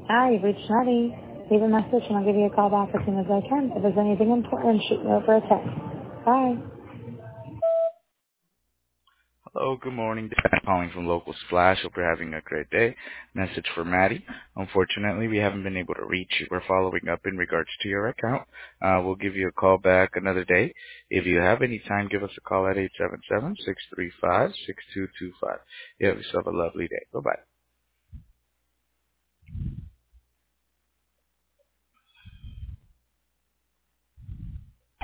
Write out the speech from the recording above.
Hi, you've reached Maddie. Leave a message and I'll give you a call back as soon as I can. If there's anything important, shoot me over a text. Bye. Hello, good morning. I'm calling from Local Splash. Hope you're having a great day. Message for Maddie. Unfortunately, we haven't been able to reach you. We're following up in regards to your account. We'll give you a call back another day. If you have any time, give us a call at 877-635-6225. You have yourself a lovely day. Bye-bye.